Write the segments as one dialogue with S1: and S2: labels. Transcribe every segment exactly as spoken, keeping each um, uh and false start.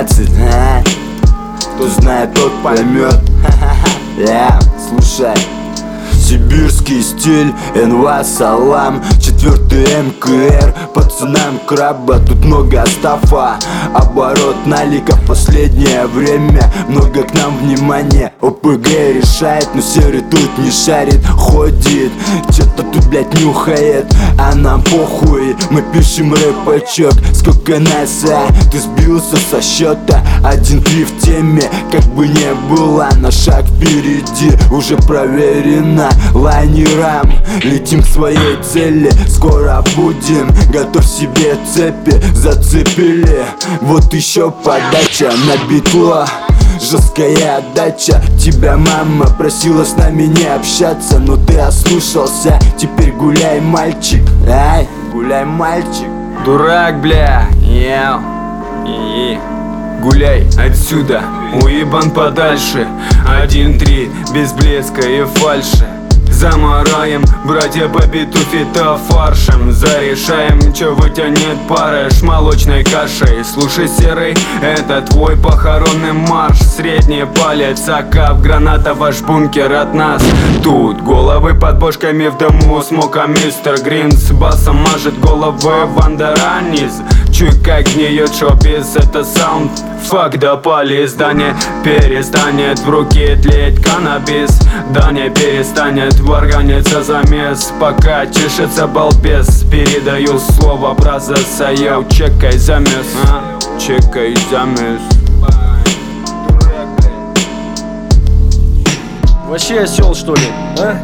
S1: тринадцать, а? Кто знает, тот поймет. Yeah, слушай. Сибирский стиль, эн вэ а салам, четвертый эм ка эр, пацанам краба, тут много стафа. Оборот налика в последнее время, много к нам внимания. о пэ гэ решает, но серый тут не шарит. Ходит, что-то тут, блядь, нюхает, а нам похуй. Мы пишем рэпачок, сколько нас, а? Ты сбился со счета, один-три в теме. Как бы не было, на шаг впереди уже проверено. Лайнерам, летим к своей цели, скоро будем, готовь себе цепи, зацепили. Вот еще подача на битло, жесткая отдача. Тебя мама просила с нами не общаться, но ты ослушался. Теперь гуляй, мальчик, ай, гуляй, мальчик.
S2: Дурак, бля, ел, и гуляй отсюда, уебан подальше. Один-три, без блеска и фальши. Замараем, братья по биту фита фаршем. Зарешаем, чё вытянет парыш молочной кашей. Слушай, серый, это твой похоронный марш. Средний палец, акап, граната, ваш бункер от нас. Тут головы под бошками в дыму, смока мистер Грин с басом мажет головы Вандеранис. Чуй, как гниет шопис, это саунд. Фак, допали, здание перестанет в руке тлеть каннабис. Да не перестанет варганиться замес, пока чешется балбес. Передаю слово бразеса, йоу, чекай замес, а? Чекай замес.
S3: Вообще осел, что ли, а?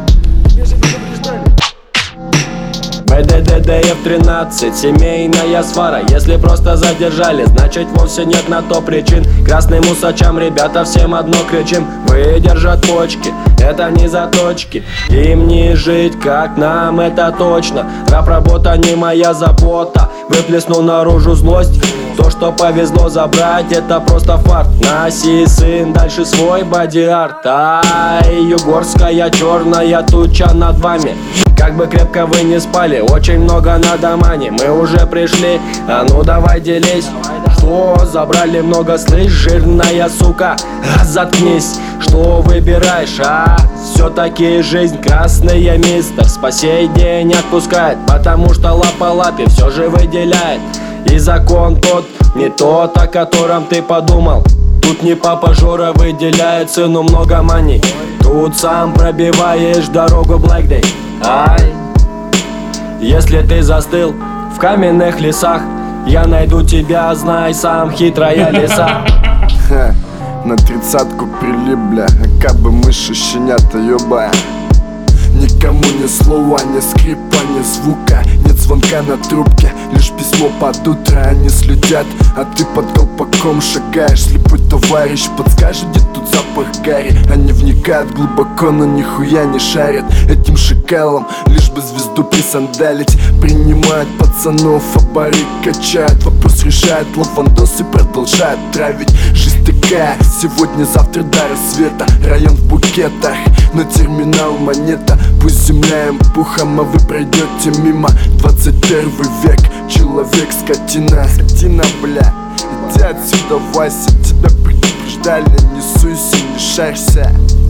S3: бэ дэ дэ дэ эф тринадцать, семейная свара. Если просто задержали, значит вовсе нет на то причин. Красным усачам, ребята, всем одно кричим: выдержат почки, это не заточки. Им не жить, как нам, это точно. Рап-работа не моя забота. Выплеснул наружу злость. То, что повезло забрать, это просто фарт. Носи, сын, дальше свой боди-арт. Ай, югорская черная туча над вами. Как бы крепко вы не спали, очень много надо мани. Мы уже пришли, а ну давай делись. Что, забрали много, слышь, жирная сука? Заткнись, что выбираешь, а? Все-таки жизнь красный мистер по сей день не отпускает, потому что лапа лапе все же выделяет. И закон тот, не тот, о котором ты подумал. Тут не папа Жора выделяет сыну много мани. Тут сам пробиваешь дорогу Black Day. Ай, если ты застыл в каменных лесах, я найду тебя, знай сам, хитрая лиса.
S1: Ха, на тридцатку прилип, бля, как бы мыши щенята, ёба. Никому ни слова, ни скрипа, ни звука. Нет звонка на трубке, лишь письмо под утро. Они следят, а ты под колпаком шагаешь. Слепой товарищ подскажет, где тут запах гари. Они вникают глубоко, но нихуя не шарят. Этим шакалам лишь бы звезду присандалить. Принимают пацанов, а бары качают. Вопрос решает лавандос и продолжает травить. Жизнь такая, сегодня-завтра до рассвета. Район в букетах, на терминал монета. Пусть земля им пухом, а вы пройдете мимо. Двадцать первый век, человек скотина. Скотина, бля, иди отсюда, Вася. Тебя предупреждали, не суйся, не шарься.